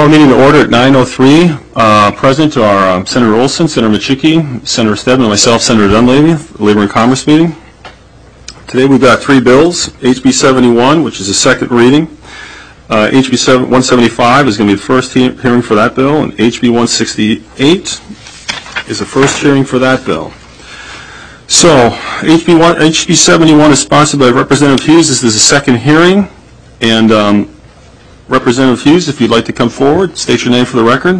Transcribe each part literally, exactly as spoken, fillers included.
Call the meeting to order at nine oh three. Uh, present are um, Senator Olson, Senator Machicki, Senator Stedman, and myself, Senator Dunleavy, the Labor and Commerce meeting. Today we've got three bills. H B seventy-one, which is a second reading. Uh, H B one seventy-five is going to be the first he hearing for that bill, and H B one sixty-eight is the first hearing for that bill. So H B one, H B seventy-one is sponsored by Representative Hughes. This is the second hearing, and um, Representative Hughes, if you'd like to come forward, state your name for the record.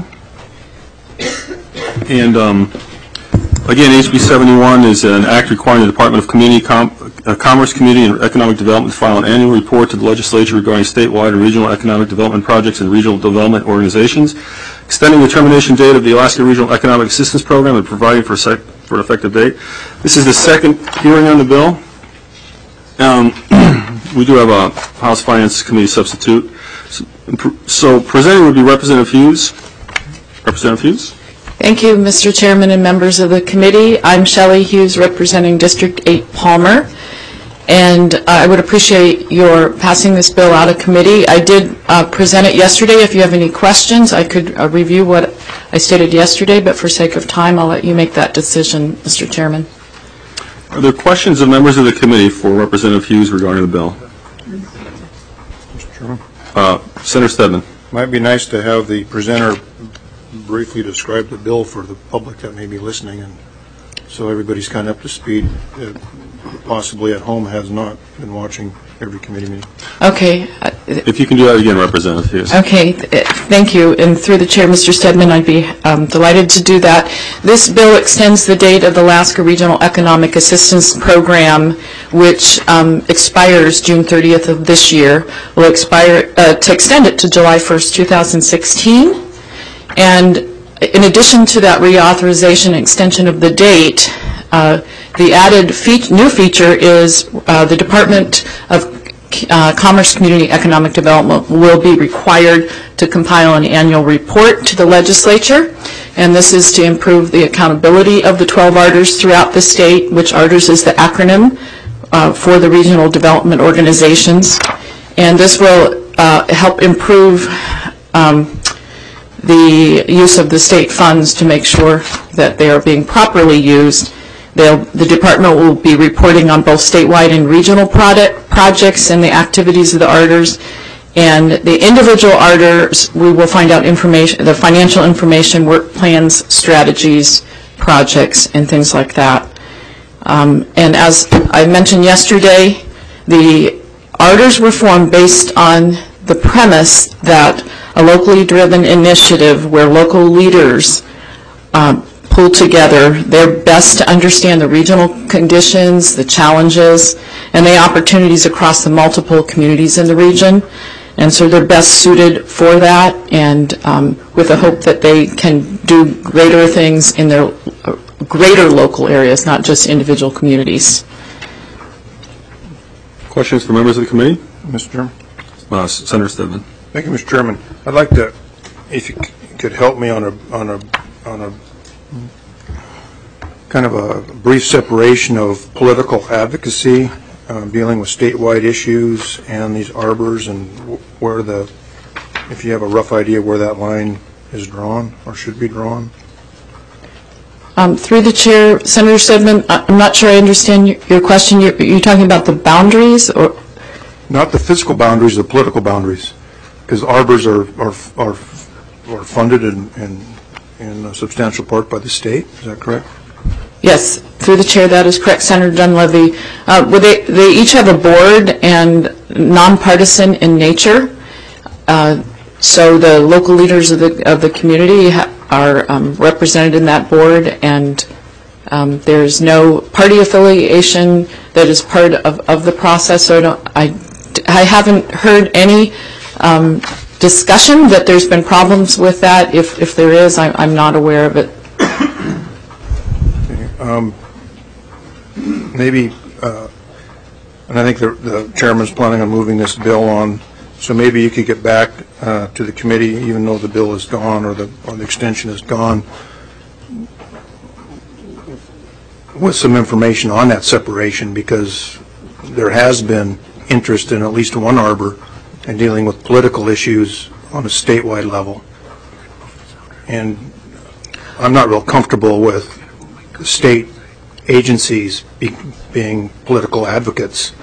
And um, again, H B seventy-one is an act requiring the Department of Community Com uh, Commerce, Community, and Economic Development to file an annual report to the legislature regarding statewide and regional economic development projects and regional development organizations, extending the termination date of the Alaska Regional Economic Assistance Program and providing for, sec for an effective date. This is the second hearing on the bill. Um, we do have a House Finance Committee substitute. So, so presenting would be Representative Hughes. Representative Hughes. Thank you, Mister Chairman and members of the committee. I'm Shelley Hughes, representing District eight Palmer, and uh, I would appreciate your passing this bill out of committee. I did uh, present it yesterday. If you have any questions, I could uh, review what I stated yesterday, but for sake of time, I'll let you make that decision, Mister Chairman. Are there questions of members of the committee for Representative Hughes regarding the bill? Mister Chairman. Uh, Senator Stedman. Might be nice to have the presenter briefly describe the bill for the public that may be listening, and so everybody's kind of up to speed, uh, possibly at home has not been watching every committee meeting. Okay. If you can do that again, Representative Hughes. Okay, th thank you. And through the chair, Mister Stedman, I'd be um, delighted to do that. This bill extends the date of the Alaska Regional Economic Assistance Program, which um, expires June thirtieth of this year. Will expire uh, to extend it to July first, two thousand sixteen. And in addition to that reauthorization and extension of the date, uh, the added fe new feature is uh, the Department of uh, Commerce, Community, Economic Development will be required to compile an annual report to the legislature, and this is to improve the accountability of the twelve A R D Rs throughout the state, which A R D Rs is the acronym uh, for the regional development organizations, and this will uh, help improve um, the use of the state funds to make sure that they are being properly used. They'll, the department will be reporting on both statewide and regional product, projects and the activities of the A R D Rs. And the individual A R D Rs, we will find out information, the financial information, work plans, strategies, projects, and things like that. Um, and as I mentioned yesterday, the A R D Rs were formed based on the premise that a locally driven initiative where local leaders um, pull together their best to understand the regional conditions, the challenges, and the opportunities across the multiple communities in the region. And so they're best suited for that, and um, with the hope that they can do greater things in their uh, greater local areas, not just individual communities. Questions for members of the committee? Mister Chairman. Uh, Senator Stedman. Thank you, Mister Chairman. I'd like to, if you could help me on a on a on a kind of a brief separation of political advocacy, uh, dealing with statewide issues, and these arbors, and where the, if you have a rough idea where that line is drawn or should be drawn. Um, through the chair, Senator Stedman, I'm not sure I understand your, your question. You're, you're talking about the boundaries, or not the physical boundaries, the political boundaries, because arbors are are are, are funded in, in in a substantial part by the state. Is that correct? Yes, through the chair, that is correct, Senator Dunleavy. Uh, well, they they each have a board and nonpartisan in nature. Uh, so the local leaders of the of the community ha are um, represented in that board, and um, there's no party affiliation that is part of of the process. So I don't, I I haven't heard any um, discussion that there's been problems with that. If if there is, I, I'm not aware of it. Um, maybe, uh, and I think the, the chairman's planning on moving this bill on, so maybe you could get back uh, to the committee, even though the bill is gone or the, or the extension is gone, with some information on that separation, because there has been interest in at least one arbor in dealing with political issues on a statewide level. and I'm not real comfortable with state agencies be, being political advocates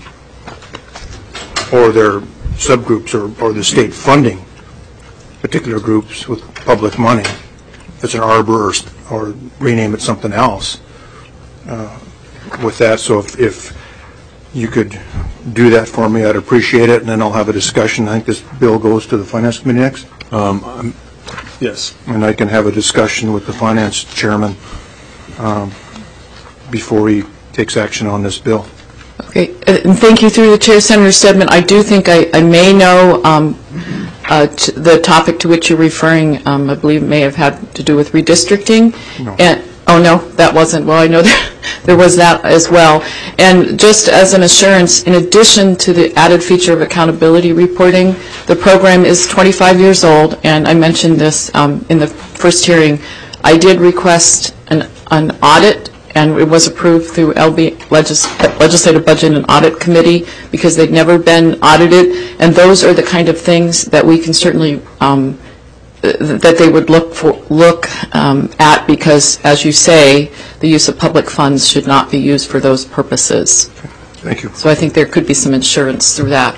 or their subgroups or, or the state funding particular groups with public money. If it's an arbor or, or rename it something else uh, with that. So if, if you could do that for me, I'd appreciate it, and then I'll have a discussion. I think this bill goes to the Finance Committee next. Um, um, yes. And I can have a discussion with the Finance Chairman um, before he takes action on this bill. Okay, uh, and thank you through the chair, Senator Stedman. I do think I, I may know um, uh, t the topic to which you're referring. Um, I believe may have had to do with redistricting. No. And oh no, that wasn't. Well, I know there, there was that as well. And just as an assurance, in addition to the added feature of accountability reporting, the program is twenty-five years old. And I mentioned this um, in the first hearing. I did request an, an audit, and it was approved through L B Legis Legislative Budget and Audit Committee because they'd never been audited, and those are the kind of things that we can certainly um, th that they would look for look um, at, because, as you say, the use of public funds should not be used for those purposes. Thank you. So I think there could be some insurance through that.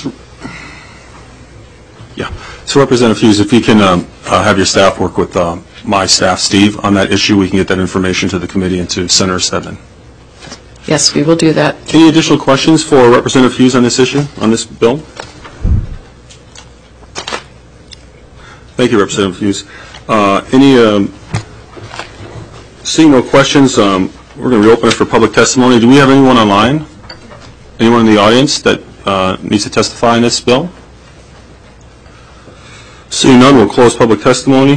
Yeah. So Representative Hughes, if you can um, uh, have your staff work with uh, my staff, Steve, on that issue, we can get that information to the committee and to Senator Stedman. Yes, we will do that. Any additional questions for Representative Hughes on this issue, on this bill? Thank you, Representative Hughes. Uh, any, um, seeing no questions, um, we're going to reopen it for public testimony. Do we have anyone online? Anyone in the audience that uh, needs to testify on this bill? Seeing none, we'll close public testimony.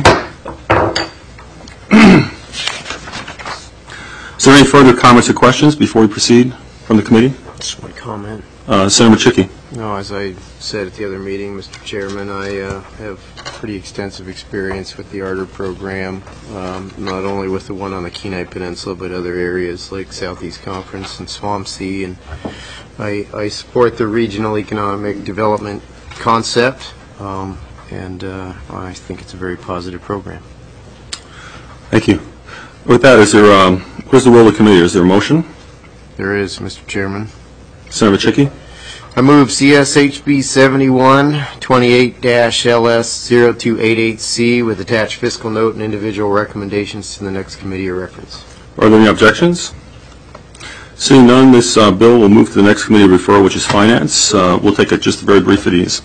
Is there any further comments or questions before we proceed from the committee? Just one comment. Uh, Senator Machicki. No, as I said at the other meeting, Mister Chairman, I uh, have pretty extensive experience with the ARDER program, um, not only with the one on the Kenai Peninsula, but other areas like Southeast Conference and Swampsea. And I, I support the regional economic development concept, um, and uh, I think it's a very positive program. Thank you. With that, is there, um, where's the will of the committee? Is there a motion? There is, Mister Chairman. Senator Machicki. I move C S H B seventy-one twenty-eight L S zero two eight eight C with attached fiscal note and individual recommendations to the next committee of reference. Are there any objections? Seeing none, this uh, bill will move to the next committee of referral, which is Finance. Uh, we'll take it just very brief at ease.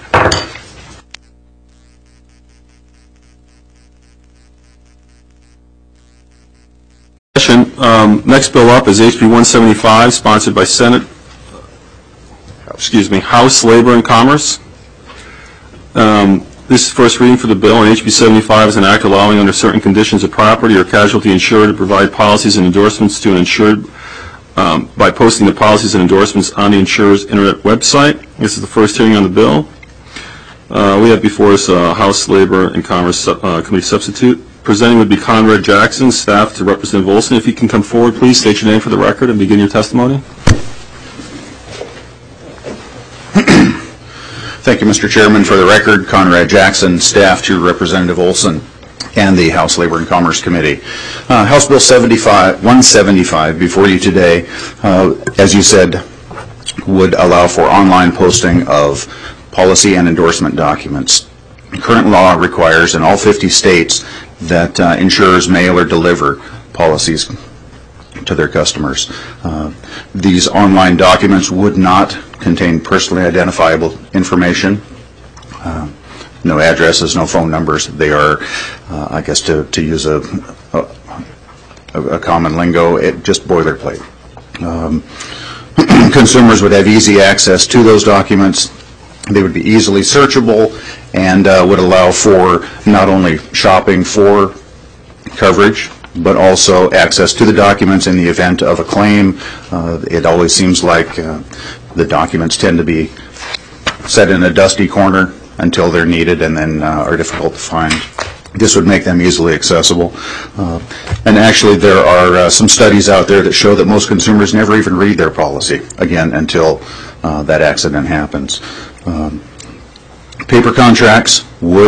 Um, next bill up is H B one seventy-five, sponsored by Senate, excuse me, House Labor and Commerce. Um, this is first reading for the bill, and H B seventy-five is an act allowing under certain conditions a property or casualty insurer to provide policies and endorsements to an insured um, by posting the policies and endorsements on the insurer's internet website. This is the first hearing on the bill. Uh, we have before us uh, House Labor and Commerce uh, Committee substitute. Presenting would be Conrad Jackson, staff to Representative Olson. If you can come forward, please state your name for the record and begin your testimony. Thank you, Mister Chairman. For the record, Conrad Jackson, staff to Representative Olson and the House Labor and Commerce Committee. Uh, House Bill seventy-five, one seventy-five before you today, uh, as you said, would allow for online posting of policy and endorsement documents. Current law requires in all fifty states that uh, insurers mail or deliver policies to their customers. Uh, these online documents would not contain personally identifiable information. Uh, no addresses, no phone numbers. They are, uh, I guess, to, to use a, a, a common lingo, it just boilerplate. Um, consumers would have easy access to those documents. They would be easily searchable and uh, would allow for not only shopping for coverage, but also access to the documents in the event of a claim. Uh, it always seems like uh, the documents tend to be set in a dusty corner until they're needed and then uh, are difficult to find. This would make them easily accessible. Uh, and actually there are uh, some studies out there that show that most consumers never even read their policy, again, until uh, that accident happens. Um, paper contracts would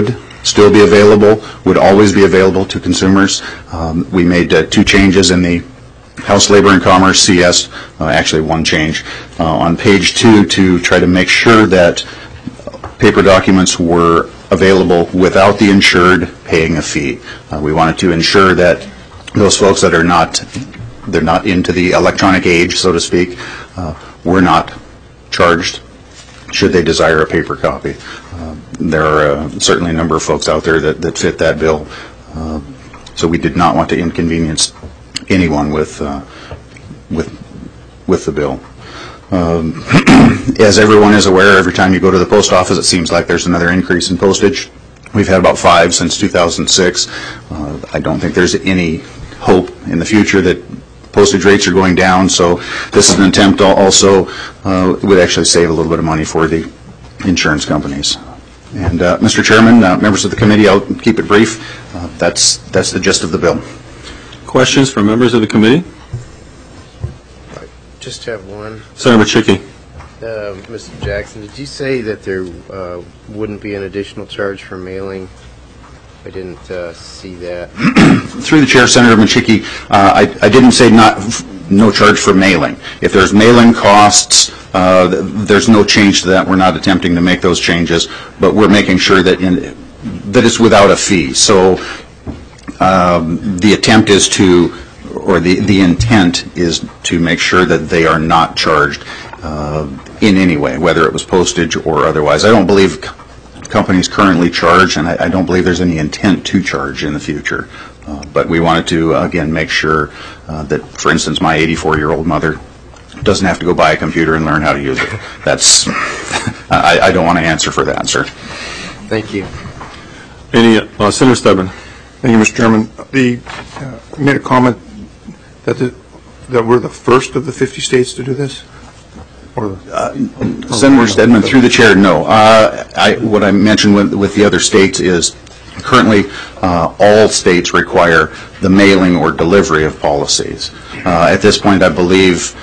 still be available, would always be available to consumers. Um, we made uh, two changes in the House Labor and Commerce, C S, uh, actually one change, uh, on page two to try to make sure that paper documents were available without the insured paying a fee. Uh, we wanted to ensure that those folks that are not, they're not into the electronic age, so to speak, uh, were not charged should they desire a paper copy. Uh, there are uh, certainly a number of folks out there that, that fit that bill, uh, so we did not want to inconvenience anyone with uh, with with the bill. Um, as everyone is aware, every time you go to the post office, it seems like there's another increase in postage. We've had about five since two thousand six. Uh, I don't think there's any hope in the future that postage rates are going down, so this is an attempt also, uh, would actually save a little bit of money for the insurance companies. And uh, Mister Chairman, uh, members of the committee, I'll keep it brief. Uh, that's, that's the gist of the bill. Questions from members of the committee? I just have one. Senator Machicky. Uh, Mister Jackson, did you say that there uh, wouldn't be an additional charge for mailing? I didn't uh, see that. Through the chair, Senator Machicky, uh, I, I didn't say not no charge for mailing. If there's mailing costs, uh, there's no change to that. We're not attempting to make those changes, but we're making sure that in that it's without a fee. So um, the attempt is to, or the the intent is to make sure that they are not charged uh, in any way, whether it was postage or otherwise. I don't believe companies currently charge, and I, I don't believe there's any intent to charge in the future. Uh, but we wanted to, uh, again, make sure uh, that, for instance, my eighty-four-year-old mother doesn't have to go buy a computer and learn how to use it. That's, I, I don't want to answer for that, sir. Thank you. Any, uh, Senator Stebbins. Thank you, Mister Chairman. The, uh, you made a comment that the, that we're the first of the fifty states to do this? Or the, Uh, Senator Stedman, through the chair, no. Uh, I, what I mentioned with, with the other states is currently uh, all states require the mailing or delivery of policies. Uh, at this point, I believe,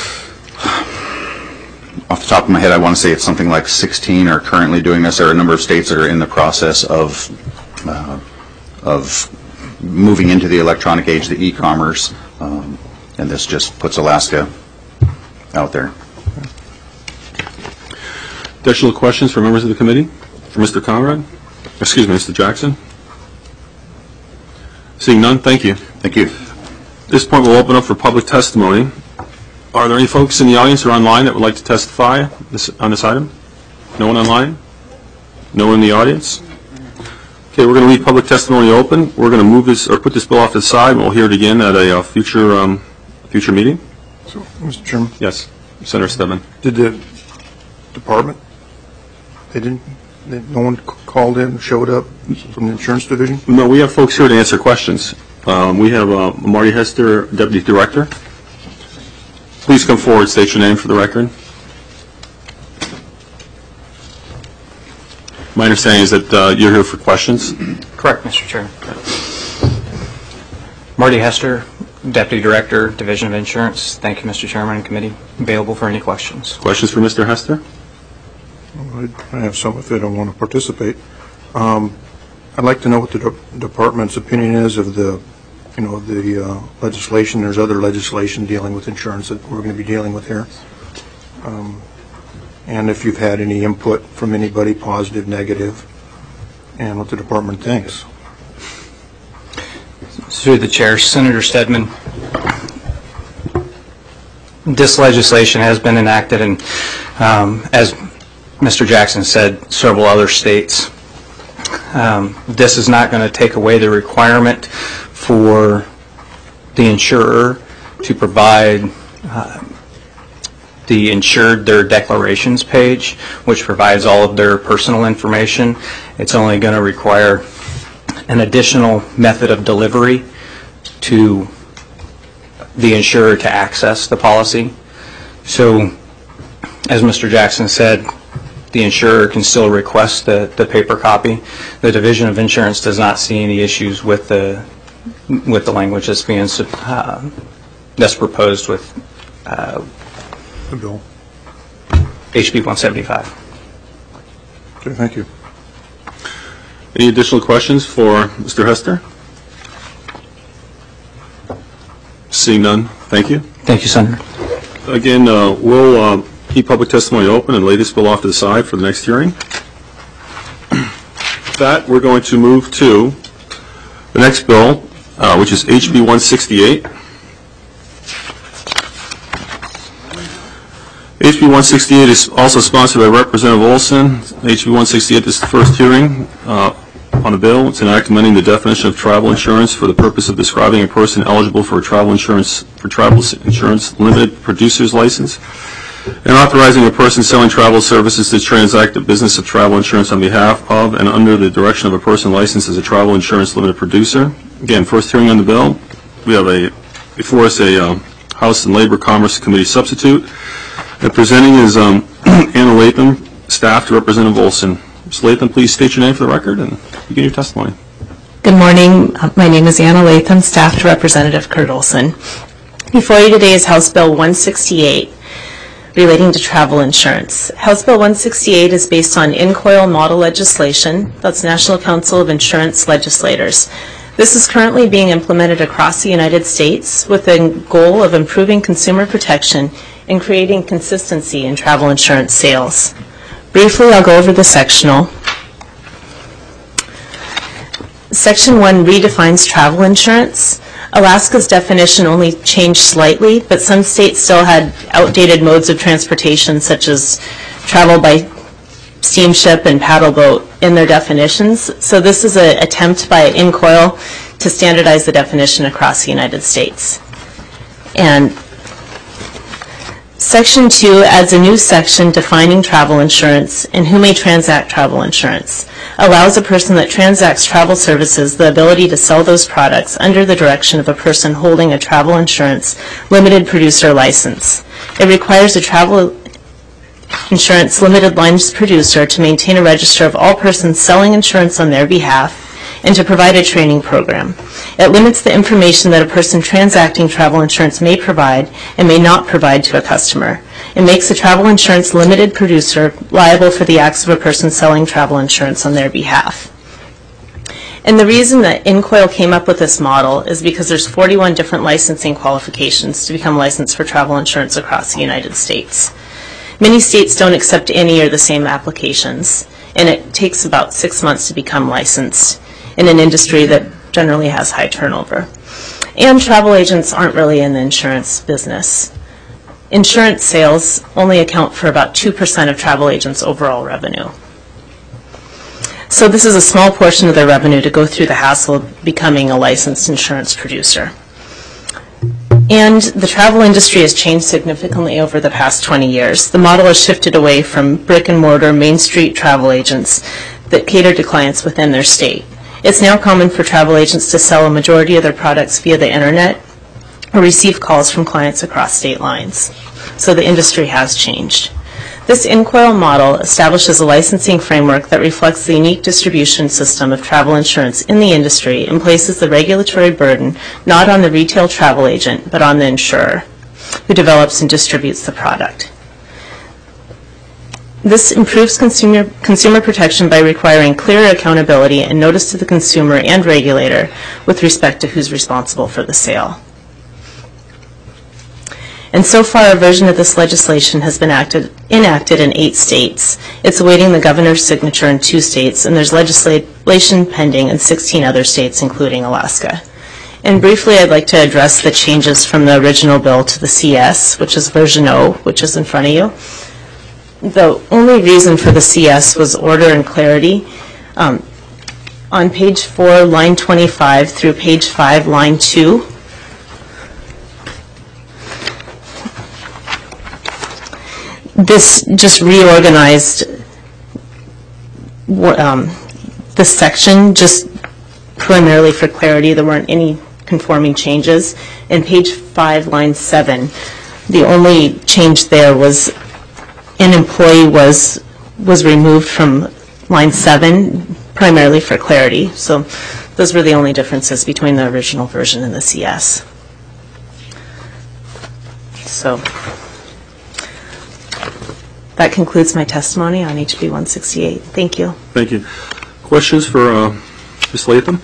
off the top of my head, I want to say it's something like sixteen are currently doing this. There are a number of states that are in the process of uh, of moving into the electronic age, the e-commerce, um, and this just puts Alaska out there. Additional questions for members of the committee? For Mister Conrad? Excuse me, Mister Jackson? Seeing none, thank you. Thank you. At this point, we'll open up for public testimony. Are there any folks in the audience or online that would like to testify this, on this item? No one online? No one in the audience? Okay, we're going to leave public testimony open. We're going to move this or put this bill off to the side, and we'll hear it again at a uh, future um, future meeting. so, Mister Chairman, Yes, Senator Stebbins. did the department, they didn't, they, no one c- called in, showed up from the insurance division? No, we have folks here to answer questions. Um, we have uh, Marty Hester, Deputy Director. Please come forward, state your name for the record. My understanding is that uh, you're here for questions. Correct, Mister Chair. Marty Hester, Deputy Director, Division of Insurance. Thank you, Mister Chairman and Committee. Available for any questions. Questions for Mister Hester? Well, I have some if they don't want to participate. Um, I'd like to know what the de- department's opinion is of the, you know, the uh, legislation. There's other legislation dealing with insurance that we're going to be dealing with here. Um, and if you've had any input from anybody, positive, negative, and what the department thinks. Through the Chair, Senator Stedman, this legislation has been enacted, and um, as Mister Jackson said, several other states. Um, this is not going to take away the requirement for the insurer to provide uh, the insured their declarations page, which provides all of their personal information. It's only going to require an additional method of delivery to the insurer to access the policy. So, as Mister Jackson said, the insurer can still request the, the paper copy. The Division of Insurance does not see any issues with the with the language that's being uh, that's proposed with uh, The bill. H B one seventy-five. Okay, thank you. Any additional questions for Mister Hester? Seeing none, thank you. Thank you, Senator. Again, uh, we'll uh, keep public testimony open and lay this bill off to the side for the next hearing. With that, we're going to move to the next bill, uh, which is H B one sixty-eight. H B one sixty-eight is also sponsored by Representative Olson. H B one sixty-eight is the first hearing uh, on a bill. It's an act amending the definition of travel insurance for the purpose of describing a person eligible for a travel insurance for travel insurance limited producer's license, and authorizing a person selling travel services to transact the business of travel insurance on behalf of and under the direction of a person licensed as a travel insurance limited producer. Again, first hearing on the bill. We have a before us a uh, House and Labor Commerce Committee substitute. And presenting is um, Anna Latham, staff to Representative Olson. Miz Latham, please state your name for the record and begin your testimony. Good morning. Uh, My name is Anna Latham, staff to Representative Kurt Olson. Before you today is House Bill one sixty-eight, relating to travel insurance. House Bill one sixty-eight is based on INCOIL model legislation, that's National Council of Insurance Legislators. This is currently being implemented across the United States with the goal of improving consumer protection and creating consistency in travel insurance sales. Briefly, I'll go over the sectional. Section one redefines travel insurance. Alaska's definition only changed slightly, but some states still had outdated modes of transportation, such as travel by steamship and paddle boat in their definitions. So this is an attempt by INCOIL to standardize the definition across the United States. And Section two adds a new section defining travel insurance and who may transact travel insurance. Allows a person that transacts travel services the ability to sell those products under the direction of a person holding a travel insurance limited producer license. It requires a travel insurance limited license producer to maintain a register of all persons selling insurance on their behalf and to provide a training program. It limits the information that a person transacting travel insurance may provide and may not provide to a customer. It makes the travel insurance limited producer liable for the acts of a person selling travel insurance on their behalf. And the reason that INCOIL came up with this model is because there's forty-one different licensing qualifications to become licensed for travel insurance across the United States. Many states don't accept any or the same applications, and it takes about six months to become licensed in an industry that generally has high turnover. And travel agents aren't really in the insurance business. Insurance sales only account for about two percent of travel agents' overall revenue. So this is a small portion of their revenue to go through the hassle of becoming a licensed insurance producer. And the travel industry has changed significantly over the past twenty years. The model has shifted away from brick and mortar Main Street travel agents that cater to clients within their state. It's now common for travel agents to sell a majority of their products via the internet or receive calls from clients across state lines. So the industry has changed. This INCOIL model establishes a licensing framework that reflects the unique distribution system of travel insurance in the industry and places the regulatory burden not on the retail travel agent, but on the insurer who develops and distributes the product. This improves consumer, consumer protection by requiring clearer accountability and notice to the consumer and regulator with respect to who's responsible for the sale. And so far, a version of this legislation has been acted, enacted in eight states. It's awaiting the governor's signature in two states, and there's legislation pending in sixteen other states, including Alaska. And briefly, I'd like to address the changes from the original bill to the C S, which is version O, which is in front of you. The only reason for the C S was order and clarity. Um, on page four, line twenty-five, through page five, line two, this just reorganized um, this section just primarily for clarity. There weren't any conforming changes. And page five, line seven, the only change there was an employee was was removed from line seven, primarily for clarity. So those were the only differences between the original version and the C S. So that concludes my testimony on H B one sixty-eight. Thank you. Thank you. Questions for uh, Miz Latham?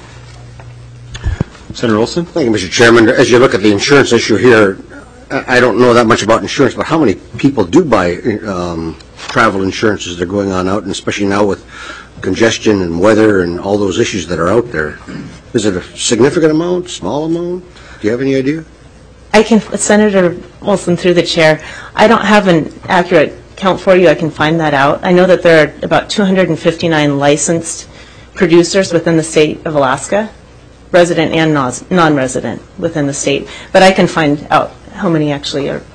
Senator Olson? Thank you, Mister Chairman. As you look at the insurance issue here, I I don't know that much about insurance, but how many people do buy um, travel insurance as they're going on out, and especially now with congestion and weather and all those issues that are out there? Is it a significant amount, small amount? Do you have any idea? I can, Senator Olson, through the chair, I don't have an accurate count for you. I can find that out. I know that there are about two hundred fifty-nine licensed producers within the state of Alaska, resident and nos- non-resident within the state. But I can find out how many actually are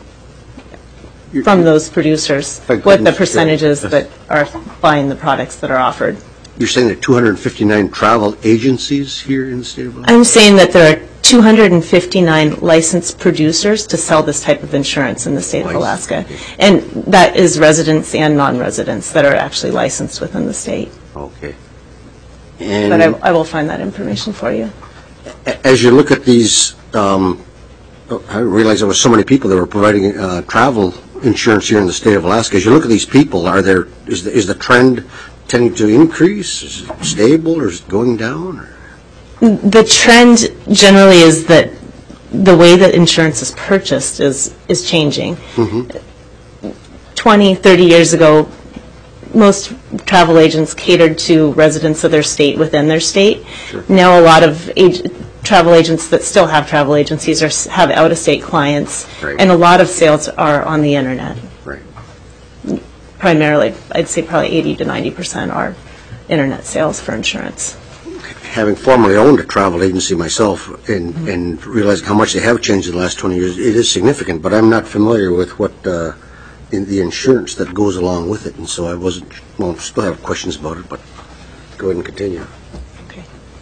from those producers, what the percentages that are buying the products that are offered. You're saying that two hundred fifty-nine travel agencies here in the state of Alaska? I'm saying that there are two hundred fifty-nine licensed producers to sell this type of insurance in the state of Alaska. And that is residents and non-residents that are actually licensed within the state. Okay. But I, And I will find that information for you. a- as you look at these, um, oh, I didn't realize there were so many people that were providing uh, travel insurance here in the state of Alaska. As you look at these people, are there, is the, is the trend tending to increase? Is it stable, or is it going down? Or? The trend generally is that the way that insurance is purchased is, is changing. Mm-hmm. twenty, thirty years ago, most travel agents catered to residents of their state within their state. Sure. Now a lot of ag- travel agents that still have travel agencies are, have out-of-state clients, Right. and a lot of sales are on the internet. Right. Primarily, I'd say probably eighty to ninety percent are internet sales for insurance. Having formerly owned a travel agency myself and, and realizing how much they have changed in the last twenty years, it is significant, but I'm not familiar with what uh, in the insurance that goes along with it, and so I wasn't, well, still have questions about it, but go ahead and continue. Okay.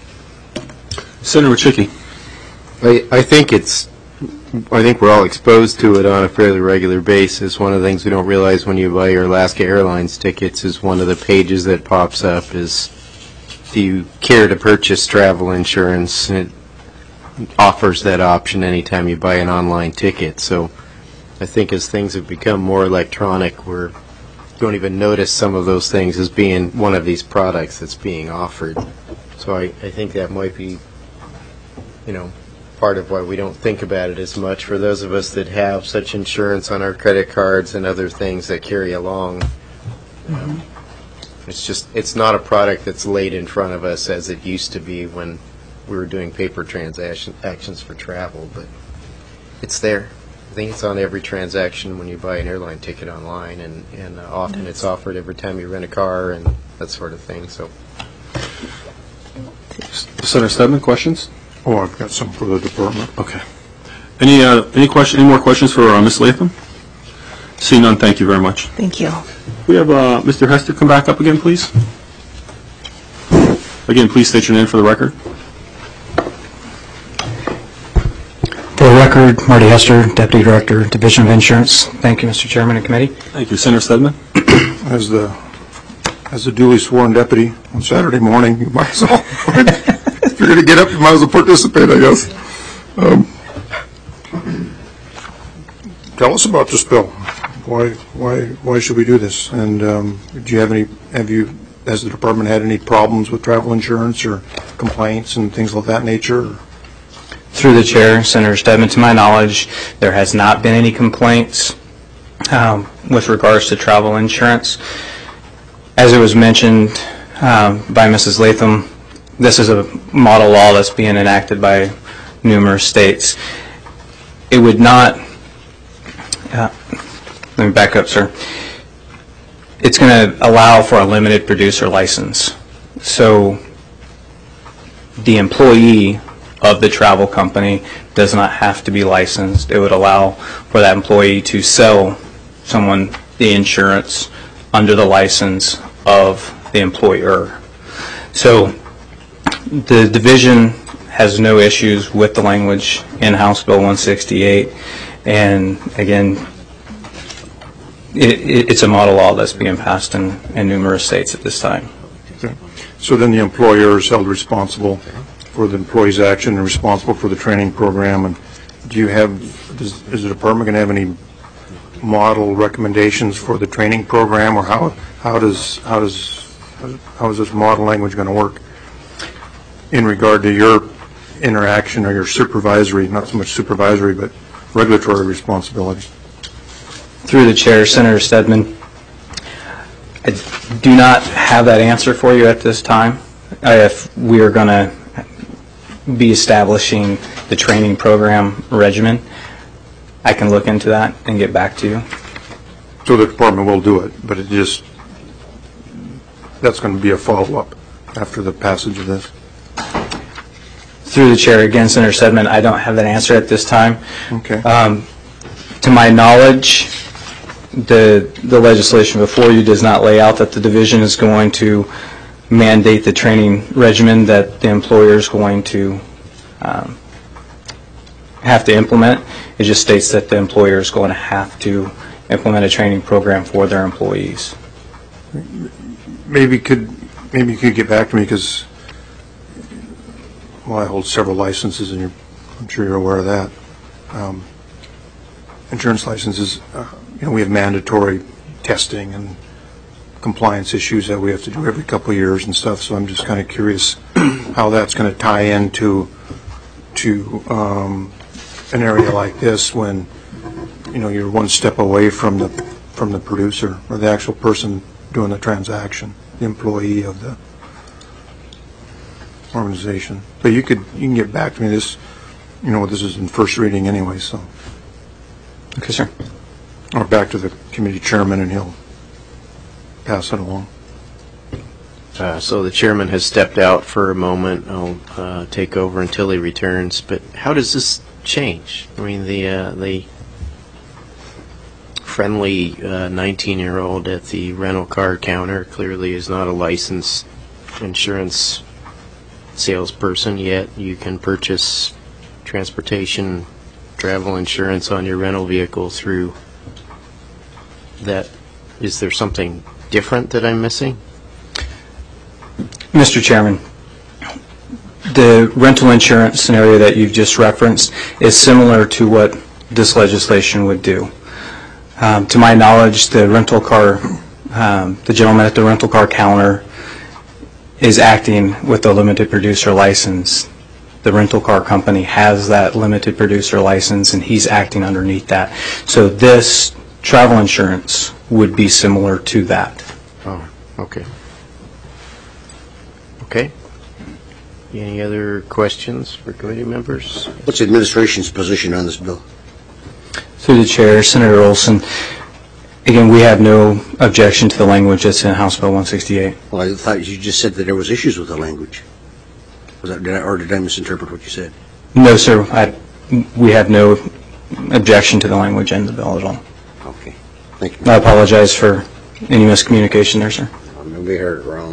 Senator Wachicki? I, I think it's, I think we're all exposed to it on a fairly regular basis. One of the things we don't realize when you buy your Alaska Airlines tickets is one of the pages that pops up is, do you care to purchase travel insurance? And it offers that option anytime you buy an online ticket. So I think as things have become more electronic, we're, you don't even notice some of those things as being one of these products that's being offered. So I, I think that might be, you know, part of why we don't think about it as much. For those of us that have such insurance on our credit cards and other things that carry along, um, it's just, it's not a product that's laid in front of us as it used to be when we were doing paper transaction actions for travel, but it's there. I think it's on every transaction when you buy an airline ticket online, and, and uh, often it's offered every time you rent a car and that sort of thing. So, Senator Stedman, questions? Oh, I've got some for the department. Okay. Any uh, any question? Any more questions for uh, Miz Latham? Seeing none, thank you very much. Thank you. We have uh, Mister Hester come back up again, please. Again, please state your name for the record. For the record, Marty Hester, Deputy Director, Division of Insurance. Thank you, Mister Chairman and Committee. Thank you. Senator Stedman? As the, as a duly sworn deputy on Saturday morning, you might as well, if you're going to get up, you might as well participate, I guess. Um, Tell us about this bill. Why, why, why should we do this? And um, do you have any, have you, has the department had any problems with travel insurance or complaints and things of that nature? Through the chair, Senator Stedman, to my knowledge, there has not been any complaints um, with regards to travel insurance. As it was mentioned um, by Missus Latham, this is a model law that's being enacted by numerous states. It would not, uh, let me back up, sir. It's going to allow for a limited producer license. So the employee of the travel company does not have to be licensed. It would allow for that employee to sell someone the insurance under the license of the employer. So the division has no issues with the language in House Bill one sixty-eight, and again, it, it, it's a model law that's being passed in, in numerous states at this time. Okay. So then the employer is held responsible for the employee's action and responsible for the training program. And do you have, does, is the department going to have any model recommendations for the training program, or how how does how does how is this model language going to work in regard to your interaction or your supervisory, not so much supervisory, but regulatory responsibilities? Through the chair, Senator Stedman, I do not have that answer for you at this time. Uh, if we are going to be establishing the training program regimen, I can look into that and get back to you. So the department will do it, but it just, that's going to be a follow-up after the passage of this. Through the chair, again, Senator Stedman, I don't have that answer at this time. Okay. Um, to my knowledge, the the legislation before you does not lay out that the division is going to mandate the training regimen that the employer is going to um, have to implement. It just states that the employer is going to have to implement a training program for their employees. Maybe could maybe you could get back to me, because well, I hold several licenses, and you're, I'm sure you're aware of that. Um, insurance licenses, uh, you know, we have mandatory testing and compliance issues that we have to do every couple of years and stuff. So I'm just kind of curious how that's going to tie into to um, an area like this, when you know you're one step away from the from the producer or the actual person doing the transaction, the employee of the organization. But you could you can get back to me. This, you know, this is in first reading anyway, so. Okay, sir. Or back to the committee chairman, and he'll pass it along. Uh, so the chairman has stepped out for a moment. I'll uh, take over until he returns. But how does this change? I mean, the uh, the friendly nineteen-year-old at the rental car counter clearly is not a licensed insurance salesperson, yet you can purchase transportation, travel insurance on your rental vehicle through that. Is there something different that I'm missing? Mister Chairman, the rental insurance scenario that you've just referenced is similar to what this legislation would do. Um, to my knowledge, the rental car, um, the gentleman at the rental car counter is acting with a limited producer license. The rental car company has that limited producer license, and he's acting underneath that. So this travel insurance would be similar to that. Oh, okay. Okay. Any other questions for committee members? What's the administration's position on this bill? Through the chair, Senator Olson, again, we have no objection to the language that's in House Bill one sixty-eight. Well, I thought you just said that there was issues with the language. Was that, did I, or did I misinterpret what you said? No, sir. I, we have no objection to the language in the bill at all. Okay. Thank you. I apologize for any miscommunication there, sir. Maybe I heard it wrong.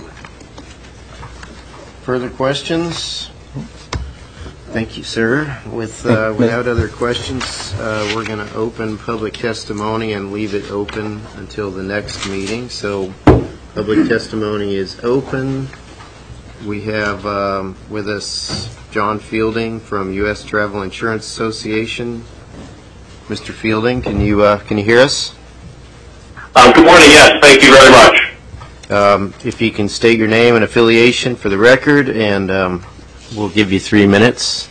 Further questions? Thank you, sir. With uh, without other questions, uh, we're going to open public testimony and leave it open until the next meeting. So public testimony is open. We have um, with us John Fielding from U S Travel Insurance Association. Mister Fielding, can you uh, can you hear us? Um, good morning. Yes, thank you very much. Um, if you can state your name and affiliation for the record, and um, we'll give you three minutes.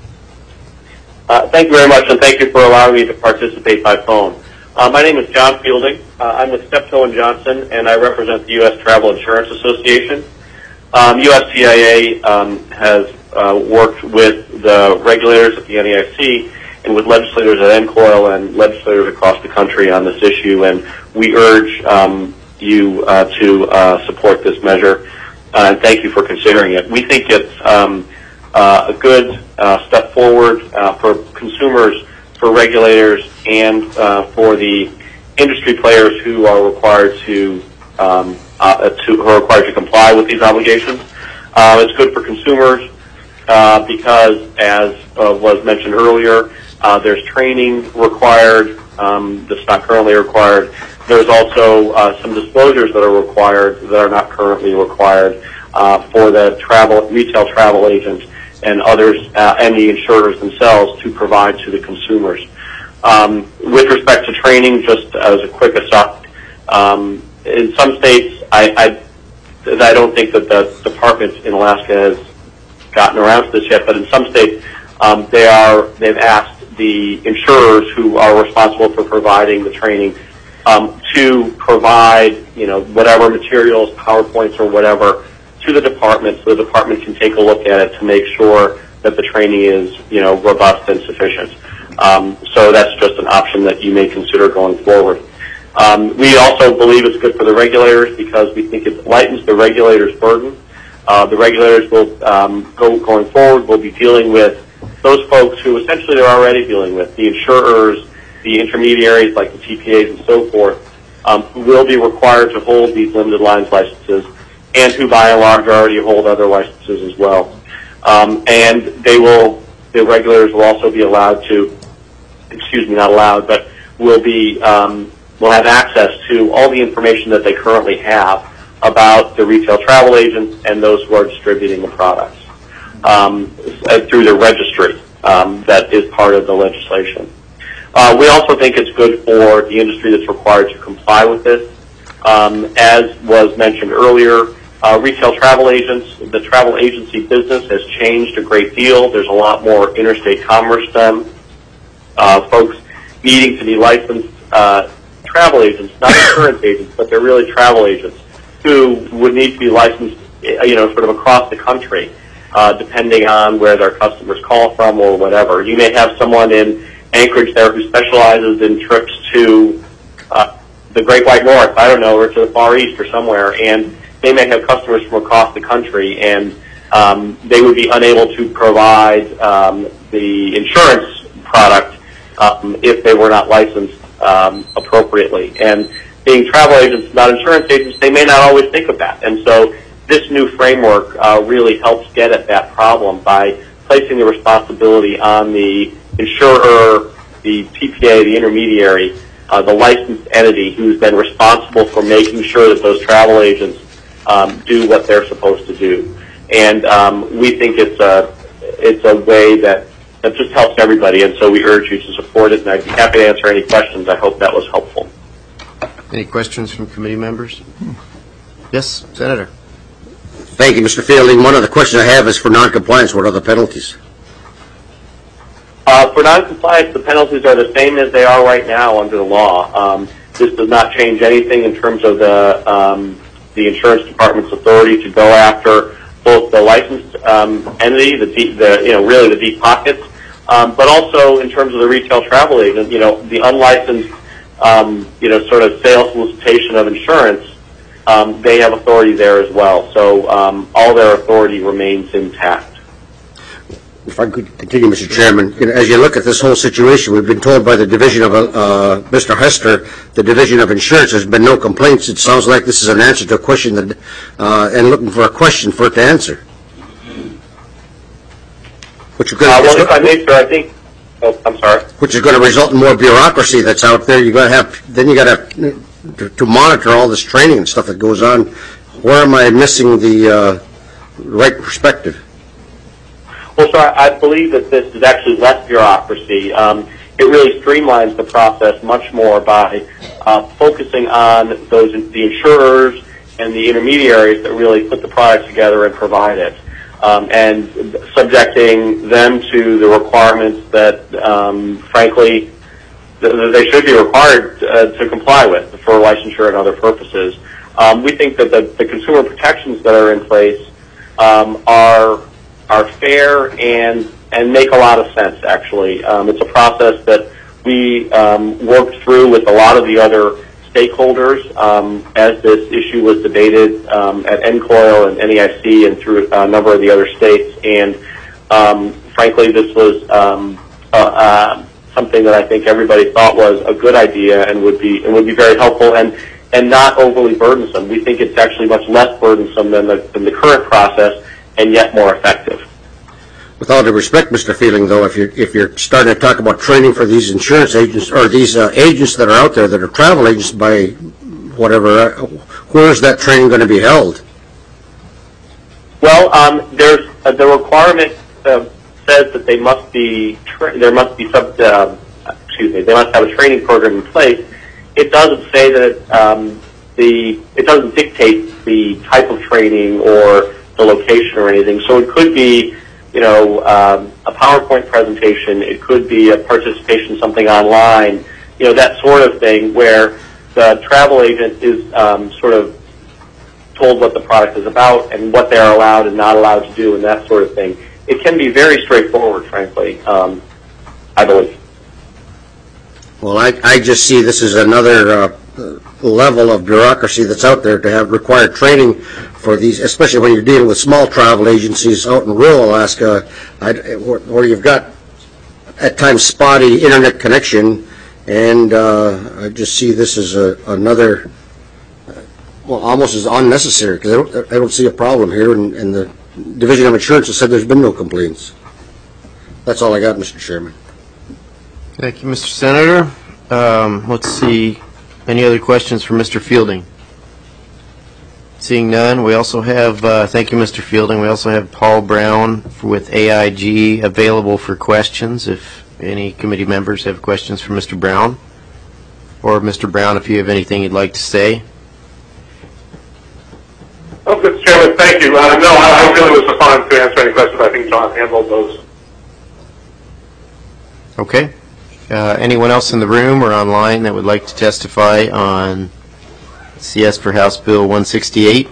Uh, thank you very much, and thank you for allowing me to participate by phone. Uh, my name is John Fielding. Uh, I'm with Steptoe and Johnson, and I represent the U S Travel Insurance Association. Um, U S T I A um, has uh, worked with the regulators at the N A I C and with legislators at N C O I L and legislators across the country on this issue, and we urge um, you uh, to uh, support this measure, uh, and thank you for considering it. We think it's um, uh, a good uh, step forward uh, for consumers, for regulators, and uh, for the industry players who are required to, um, uh, to who are required to comply with these obligations. Uh, it's good for consumers uh, because, as uh, was mentioned earlier, uh, there's training required um, that's not currently required. There's also uh, some disclosures that are required that are not currently required uh, for the travel, retail travel agents and others, uh, and the insurers themselves to provide to the consumers. Um, with respect to training, just as a quick aside, um, in some states, I, I I don't think that the department in Alaska has gotten around to this yet, but in some states, um, they are, they've asked the insurers who are responsible for providing the training um, to provide, you know, whatever materials, PowerPoints or whatever, to the department so the department can take a look at it to make sure that the training is, you know, robust and sufficient. Um, so that's just an option that you may consider going forward. Um, we also believe it's good for the regulators because we think it lightens the regulators' burden. Uh, the regulators will, um, go, going forward, will be dealing with those folks who essentially they're already dealing with, the insurers, the intermediaries like the T P As and so forth, um, who will be required to hold these limited lines licenses and who by and large already hold other licenses as well. Um, and they will, the regulators will also be allowed to, excuse me, not allowed, but will be, um, will have access to all the information that they currently have about the retail travel agents and those who are distributing the products um, through the registry um, that is part of the legislation. Uh, we also think it's good for the industry that's required to comply with this. Um, as was mentioned earlier, uh, retail travel agents, the travel agency business has changed a great deal. There's a lot more interstate commerce done. Uh, folks needing to be licensed uh, travel agents, not insurance agents, but they're really travel agents who would need to be licensed, you know, sort of across the country, uh, depending on where their customers call from or whatever. You may have someone in Anchorage there who specializes in trips to uh, the Great White North, I don't know, or to the Far East or somewhere, and they may have customers from across the country, and um, they would be unable to provide um, the insurance product um, if they were not licensed um, appropriately. And being travel agents, not insurance agents, they may not always think of that. And so this new framework uh, really helps get at that problem by placing the responsibility on the insurer, the T P A, the intermediary, uh, the licensed entity who's been responsible for making sure that those travel agents um, do what they're supposed to do. And um, we think it's a, it's a way that, that just helps everybody, and so we urge you to support it, and I'd be happy to answer any questions. I hope that was helpful. Any questions from committee members? Yes, Senator. Thank you, Mister Fielding. One of the questions I have is for noncompliance. What are the penalties? Uh, for noncompliance, the penalties are the same as they are right now under the law. Um, this does not change anything in terms of the um, the insurance department's authority to go after both the licensed um, entity, the, deep, the you know really the deep pockets, um, but also in terms of the retail travel agent. You know, the unlicensed um, you know sort of sales solicitation of insurance. Um, they have authority there as well. So um, all their authority remains intact. If I could continue, Mister Chairman, you know, as you look at this whole situation, we've been told by the division of uh, Mister Hester, the division of insurance, there's been no complaints. It sounds like this is an answer to a question that, uh, and looking for a question for it to answer. Which is going uh, well, if I may, sir, I think. Oh, I'm sorry. Which is going to result in more bureaucracy that's out there. You got to have, then you got to, to to monitor all this training and stuff that goes on. Where am I missing the uh, right perspective? Well, sir, I believe that this is actually less bureaucracy. Um, it really streamlines the process much more by uh, focusing on those the insurers and the intermediaries that really put the product together and provide it, um, and subjecting them to the requirements that, um, frankly, th- they should be required uh, to comply with for licensure and other purposes. Um, we think that the, the consumer protections that are in place um, are are fair and and make a lot of sense, actually. Um, it's a process that we um, worked through with a lot of the other stakeholders um, as this issue was debated um, at N C O I L and N E I C and through a number of the other states. And um, frankly, this was um, uh, uh, something that I think everybody thought was a good idea and would be and would be very helpful and and not overly burdensome. We think it's actually much less burdensome than the than the current process, and yet more effective. With all due respect, Mister Fielding, though, if you're if you're starting to talk about training for these insurance agents or these uh, agents that are out there that are travel agents by whatever, uh, where is that training going to be held? Well, um, there's uh, the requirement uh, says that they must be tra- there must be sub uh, excuse me they must have a training program in place. It doesn't say that it, um, the it doesn't dictate the type of training or the location or anything. So it could be, you know, um, a PowerPoint presentation. It could be a participation in something online, you know, that sort of thing, where the travel agent is um, sort of told what the product is about and what they're allowed and not allowed to do and that sort of thing. It can be very straightforward, frankly, um, I believe. Well, I, I just see this as another uh, level of bureaucracy that's out there to have required training for these, especially when you're dealing with small travel agencies out in rural Alaska, I, where, where you've got at times spotty internet connection, and uh, I just see this as a, another, well, almost as unnecessary, because I don't, I don't see a problem here, and, and the Division of Insurance has said there's been no complaints. That's all I got, Mister Chairman. Thank you, Mister Senator. Um, let's see. Any other questions for Mister Fielding? Seeing none, we also have, uh, thank you, Mister Fielding, we also have Paul Brown with A I G available for questions if any committee members have questions for Mister Brown. Or Mister Brown, if you have anything you'd like to say. Oh, Mister Chairman, thank you. Uh, no, I, I really was fine to answer any questions. I think John handled those. Okay. Uh, anyone else in the room or online that would like to testify on C S for House Bill one sixty-eight?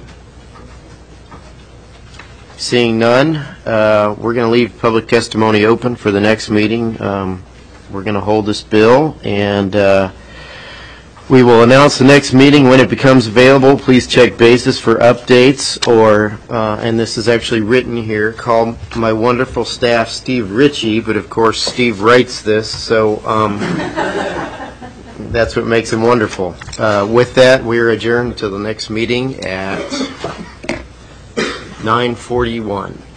Seeing none, uh, we're going to leave public testimony open for the next meeting. Um, we're going to hold this bill, and uh, we will announce the next meeting when it becomes available. Please check basis for updates, or, uh, and this is actually written here, call my wonderful staff Steve Ritchie, but of course Steve writes this, so um, that's what makes him wonderful. Uh, with that, we are adjourned until the next meeting at nine forty-one.